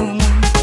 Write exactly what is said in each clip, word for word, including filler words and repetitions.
umut.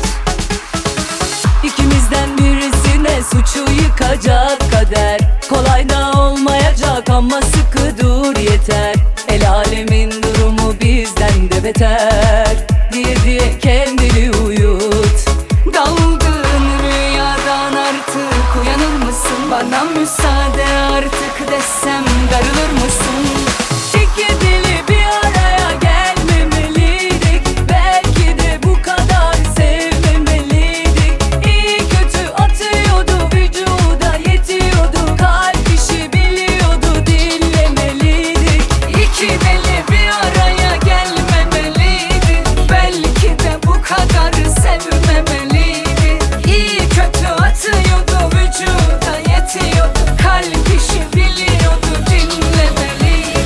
İkimizden birisine suçu yıkacak kader. Kolay da olmayacak ama sıkı dur yeter. El alemin durumu bizden de beter diye diye kendini uyut. Daldığın rüyadan artık uyanır mısın? Bana müsaade artık desem darılır mısın? İki dili bir araya gelmemeliydik. Belki de bu kadar sevmemeliydik. İyi kötü atıyordu vücuda yetiyordu. Kalp işi biliyordu dinlemeliydik. İki deli bir araya gelmemeliydi. Belki de bu kadar sevmemeliydi. İyi kötü atıyordu vücuda yetiyordu. Kalp işi biliyordu dinlemeliydi.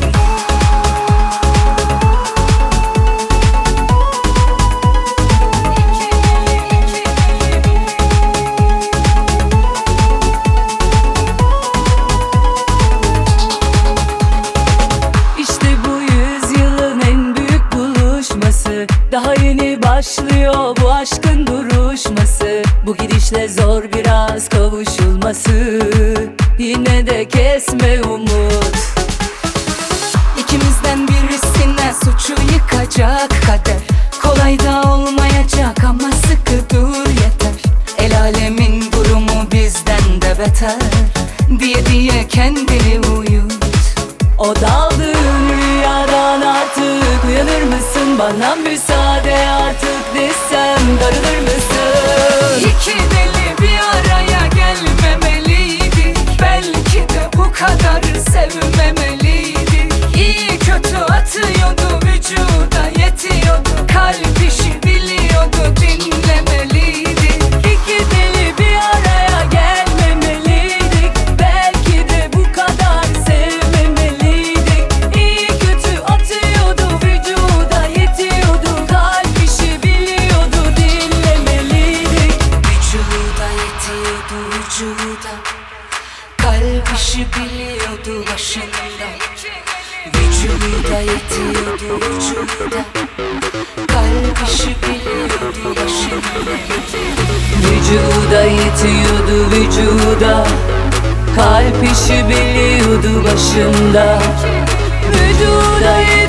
İşte bu yüzyılın en büyük buluşması. Daha yeni başlıyor bu aşkın duruşması. Bu gidişle zor biraz kavuşulması. Yine de kesme umut. İkimizden birisine suçu yıkacak kader. Kolay da olmayacak ama sıkı dur yeter. El alemin durumu bizden de beter diye diye kendini uyut. O daldığın rüyadan artık uyanır mısın? Bana müsaade artık desem darılır mısın? İki deli bir araya gelmemeliydi. Belki de bu kadar sevmemeliydi. İyi kötü atıyordu vücuda yetiyordu. Kalp işi biliyordu dinlemeliydi. İki deli bir araya gelmemeliydik. Belki de bu kadar sevmemeliydik. İyi kötü atıyordu vücuda yetiyordu. Kalp işi biliyordu dinlemeliydik. Vücuda yetiyordu vücuda. Kalp işi biliyordu başında. Vücuda yetiyordu vücuda. Kalp işi biliyordu başında. Vücuda yetiyordu vücuda. Kalp işi biliyordu başında. Vücuda yetiyordu